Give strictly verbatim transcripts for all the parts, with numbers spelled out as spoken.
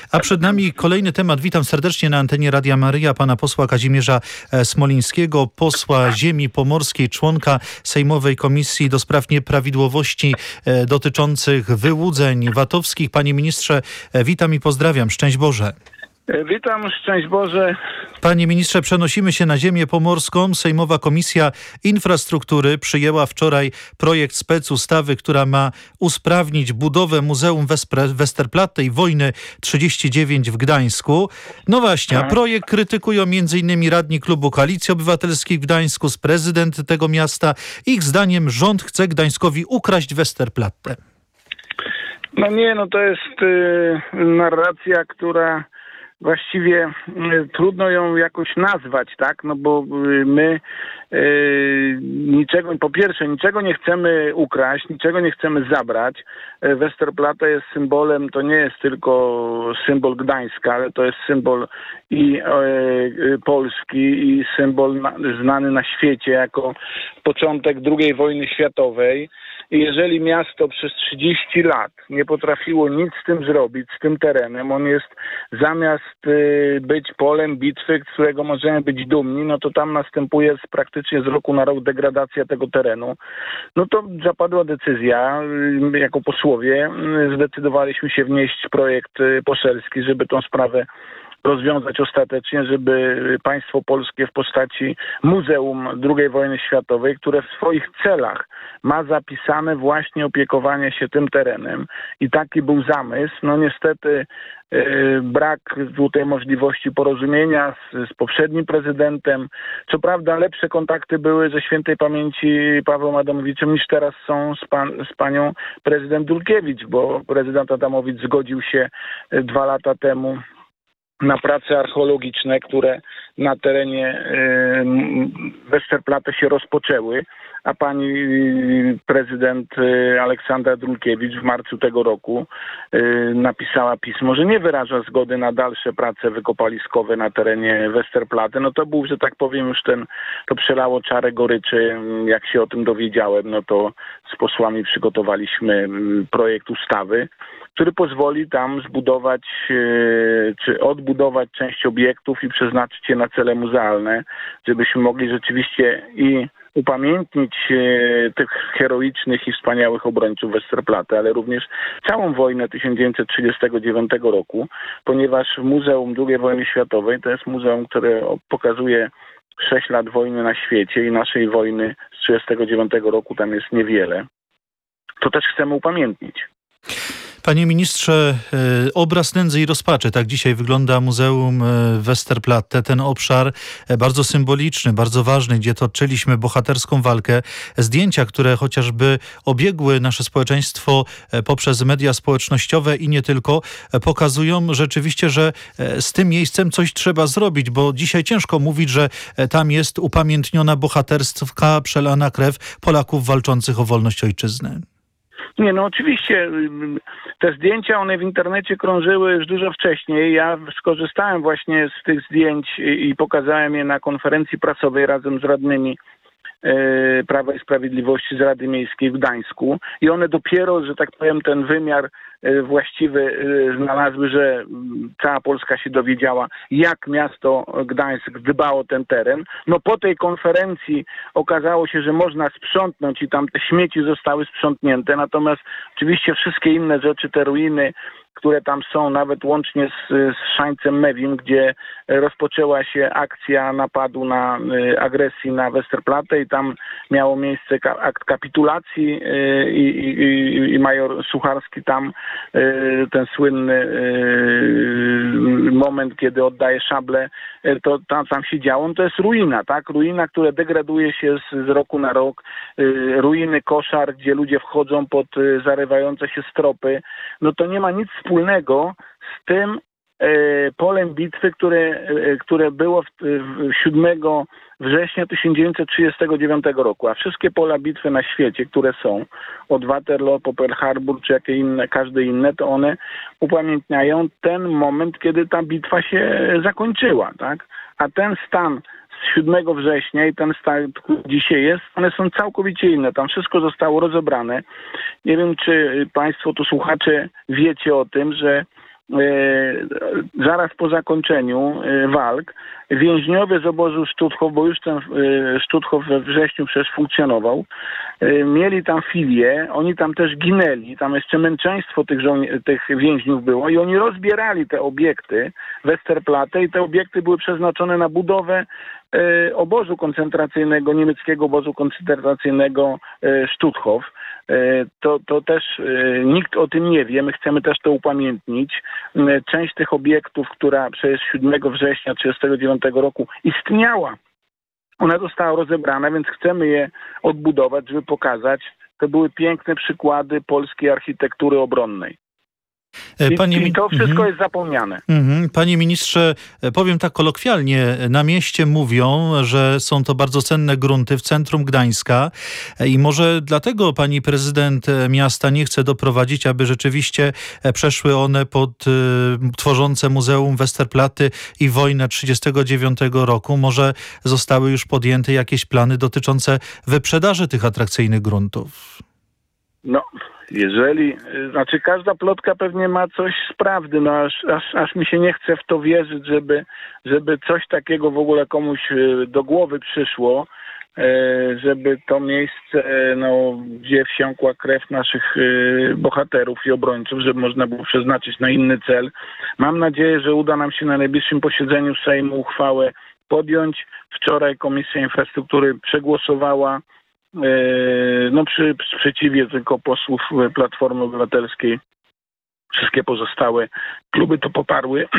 A przed nami kolejny temat. Witam serdecznie na antenie Radia Maryja pana posła Kazimierza Smolińskiego, posła ziemi pomorskiej, członka Sejmowej Komisji do Spraw Nieprawidłowości dotyczących wyłudzeń VAT-owskich. Panie ministrze, witam i pozdrawiam. Szczęść Boże. Witam, szczęść Boże. Panie ministrze, przenosimy się na ziemię pomorską. Sejmowa Komisja Infrastruktury przyjęła wczoraj projekt specustawy, która ma usprawnić budowę Muzeum Westerplatte i Wojny trzydzieści dziewięć w Gdańsku. No właśnie, a projekt krytykują między innymi radni klubu Koalicji Obywatelskiej w Gdańsku, prezydent tego miasta. Ich zdaniem rząd chce Gdańskowi ukraść Westerplatte. No nie, no to jest y, narracja, która właściwie y, trudno ją jakoś nazwać, tak? No bo y, my y, niczego, po pierwsze, niczego nie chcemy ukraść, niczego nie chcemy zabrać. Y, Westerplatte jest symbolem, to nie jest tylko symbol Gdańska, ale to jest symbol i y, y, Polski, i symbol na, znany na świecie jako początek drugiej wojny światowej. I jeżeli miasto przez trzydzieści lat nie potrafiło nic z tym zrobić, z tym terenem, on jest zamiast y, być polem bitwy, z którego możemy być dumni, no to tam następuje z, praktycznie z roku na rok degradacja tego terenu. No to zapadła decyzja, y, jako posłowie y, zdecydowaliśmy się wnieść projekt y, poselski, żeby tą sprawę rozwiązać ostatecznie, żeby państwo polskie w postaci Muzeum drugiej wojny światowej, które w swoich celach ma zapisane właśnie opiekowanie się tym terenem i taki był zamysł. No niestety yy, brak tutaj możliwości porozumienia z, z poprzednim prezydentem. Co prawda lepsze kontakty były ze świętej pamięci Pawłem Adamowiczem niż teraz są z, pan, z panią prezydent Dulkiewicz, bo prezydent Adamowicz zgodził się yy, dwa lata temu na prace archeologiczne, które na terenie y, Westerplatte się rozpoczęły, a pani y, prezydent y, Aleksandra Dulkiewicz w marcu tego roku y, napisała pismo, że nie wyraża zgody na dalsze prace wykopaliskowe na terenie Westerplatte. No to był, że tak powiem, już ten, to przelało czarę goryczy. Jak się o tym dowiedziałem, no to z posłami przygotowaliśmy projekt ustawy, który pozwoli tam zbudować czy odbudować część obiektów i przeznaczyć je na cele muzealne, żebyśmy mogli rzeczywiście i upamiętnić tych heroicznych i wspaniałych obrońców Westerplatte, ale również całą wojnę tysiąc dziewięćset trzydziestego dziewiątego roku, ponieważ Muzeum drugiej wojny światowej to jest muzeum, które pokazuje sześć lat wojny na świecie i naszej wojny z trzydziestego dziewiątego roku tam jest niewiele. To też chcemy upamiętnić. Panie ministrze, obraz nędzy i rozpaczy, tak dzisiaj wygląda Muzeum Westerplatte, ten obszar bardzo symboliczny, bardzo ważny, gdzie toczyliśmy bohaterską walkę. Zdjęcia, które chociażby obiegły nasze społeczeństwo poprzez media społecznościowe i nie tylko, pokazują rzeczywiście, że z tym miejscem coś trzeba zrobić, bo dzisiaj ciężko mówić, że tam jest upamiętniona bohaterska, przelana krew Polaków walczących o wolność ojczyzny. Nie, no oczywiście te zdjęcia, one w internecie krążyły już dużo wcześniej. Ja skorzystałem właśnie z tych zdjęć i pokazałem je na konferencji prasowej razem z radnymi Prawa i Sprawiedliwości z Rady Miejskiej w Gdańsku i one dopiero, że tak powiem, ten wymiar właściwy znalazły, że cała Polska się dowiedziała, jak miasto Gdańsk dbało o ten teren. No po tej konferencji okazało się, że można sprzątnąć i tam te śmieci zostały sprzątnięte, natomiast oczywiście wszystkie inne rzeczy, te ruiny, które tam są, nawet łącznie z, z Szańcem Mewim, gdzie rozpoczęła się akcja napadu na y, agresji na Westerplatte i tam miało miejsce ka- akt kapitulacji y, i, i, i major Sucharski tam y, ten słynny y, moment, kiedy oddaje szablę, y, to tam, tam się działo. No to jest ruina, tak? Ruina, która degraduje się z, z roku na rok. Y, ruiny koszar, gdzie ludzie wchodzą pod y, zarywające się stropy. No to nie ma nic wspólnego z tym e, polem bitwy, które, e, które było w, w siódmego września tysiąc dziewięćset trzydziestego dziewiątego roku, a wszystkie pola bitwy na świecie, które są, od Waterloo po Pearl Harbor, czy jakie inne, każde inne, to one upamiętniają ten moment, kiedy ta bitwa się zakończyła, tak? A ten stan z siódmego września i ten stan, który dzisiaj jest, one są całkowicie inne. Tam wszystko zostało rozebrane. Nie wiem, czy państwo tu słuchacze wiecie o tym, że zaraz po zakończeniu walk więźniowie z obozu Stutthof, bo już ten Stutthof we wrześniu przecież funkcjonował, mieli tam filię, oni tam też ginęli, tam jeszcze męczeństwo tych, żołni- tych więźniów było i oni rozbierali te obiekty Westerplatte i te obiekty były przeznaczone na budowę obozu koncentracyjnego, niemieckiego obozu koncentracyjnego Stutthof. To, to też nikt o tym nie wie, my chcemy też to upamiętnić. Część tych obiektów, która przez siódmego września tysiąc dziewięćset trzydziestego dziewiątego roku istniała, ona została rozebrana, więc chcemy je odbudować, żeby pokazać. To były piękne przykłady polskiej architektury obronnej. I, Panie... i to wszystko mhm. jest zapomniane. Mhm. Panie ministrze, powiem tak kolokwialnie, na mieście mówią, że są to bardzo cenne grunty w centrum Gdańska i może dlatego pani prezydent miasta nie chce doprowadzić, aby rzeczywiście przeszły one pod y, tworzące Muzeum Westerplatte i wojnę tysiąc dziewięćset trzydziestego dziewiątego roku. Może zostały już podjęte jakieś plany dotyczące wyprzedaży tych atrakcyjnych gruntów? No, jeżeli, znaczy każda plotka pewnie ma coś z prawdy, no aż, aż, aż mi się nie chce w to wierzyć, żeby, żeby coś takiego w ogóle komuś do głowy przyszło, żeby to miejsce, no, gdzie wsiąkła krew naszych bohaterów i obrońców, żeby można było przeznaczyć na inny cel. Mam nadzieję, że uda nam się na najbliższym posiedzeniu Sejmu uchwałę podjąć. Wczoraj Komisja Infrastruktury przegłosowała, no przy sprzeciwie tylko posłów Platformy Obywatelskiej, wszystkie pozostałe kluby to poparły.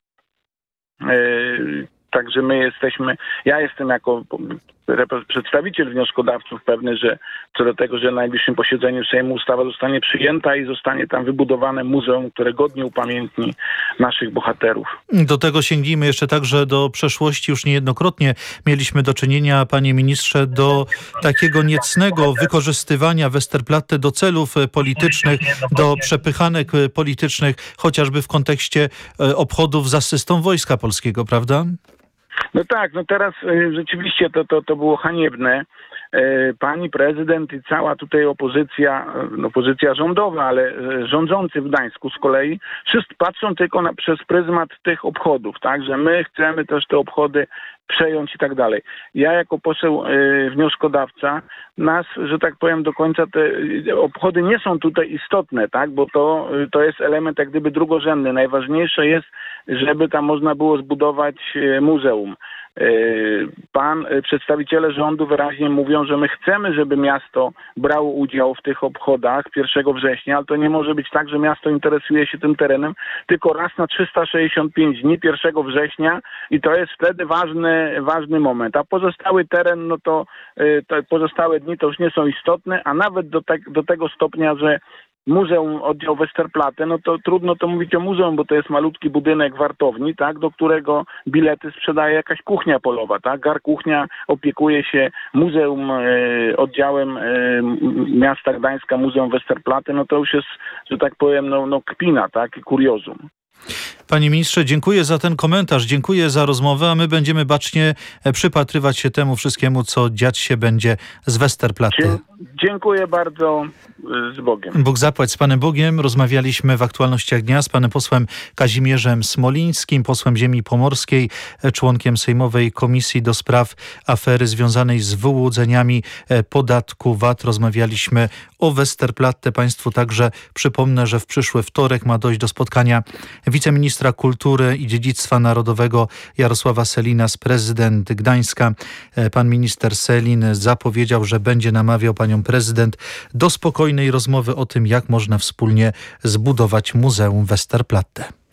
Także my jesteśmy, ja jestem jako przedstawiciel wnioskodawców pewny, że co do tego, że na najbliższym posiedzeniu Sejmu ustawa zostanie przyjęta i zostanie tam wybudowane muzeum, które godnie upamiętni naszych bohaterów. Do tego sięgnijmy jeszcze także do przeszłości. Już niejednokrotnie mieliśmy do czynienia, panie ministrze, do takiego niecnego wykorzystywania Westerplatte do celów politycznych, do przepychanek politycznych, chociażby w kontekście obchodów z asystą Wojska Polskiego, prawda? No tak, no teraz y, rzeczywiście to, to, to było haniebne. Y, pani prezydent i cała tutaj opozycja, y, opozycja rządowa, ale y, rządzący w Gdańsku z kolei, wszyscy patrzą tylko na, przez pryzmat tych obchodów, tak, że my chcemy też te obchody przejąć i tak dalej. Ja jako poseł y, wnioskodawca, nas, że tak powiem, do końca te y, obchody nie są tutaj istotne, tak, bo to, y, to jest element jak gdyby drugorzędny. Najważniejsze jest, żeby tam można było zbudować y, muzeum. Pan, przedstawiciele rządu wyraźnie mówią, że my chcemy, żeby miasto brało udział w tych obchodach pierwszego września, ale to nie może być tak, że miasto interesuje się tym terenem tylko raz na trzysta sześćdziesiąt pięć dni pierwszego września i to jest wtedy ważny, ważny moment. A pozostały teren, no to, to pozostałe dni to już nie są istotne, a nawet do, te, do tego stopnia, że Muzeum, oddział Westerplatte, no to trudno to mówić o muzeum, bo to jest malutki budynek wartowni, tak, do którego bilety sprzedaje jakaś kuchnia polowa, tak, Gar Kuchnia opiekuje się muzeum, e, oddziałem e, miasta Gdańska, Muzeum Westerplatte, no to już jest, że tak powiem, no, no kpina, tak, i kuriozum. Panie ministrze, dziękuję za ten komentarz, dziękuję za rozmowę, a my będziemy bacznie przypatrywać się temu wszystkiemu, co dziać się będzie z Westerplatte. Dzie- dziękuję bardzo, z Bogiem. Bóg zapłać, z Panem Bogiem. Rozmawialiśmy w aktualnościach dnia z panem posłem Kazimierzem Smolińskim, posłem ziemi pomorskiej, członkiem Sejmowej Komisji do Spraw Afery związanej z wyłudzeniami podatku V A T. Rozmawialiśmy o Westerplatte. Państwu także przypomnę, że w przyszły wtorek ma dojść do spotkania wiceministra kultury i dziedzictwa narodowego Jarosława Sellina z prezydent Gdańska. Pan minister Sellin zapowiedział, że będzie namawiał panią prezydent do spokojnej rozmowy o tym, jak można wspólnie zbudować Muzeum Westerplatte.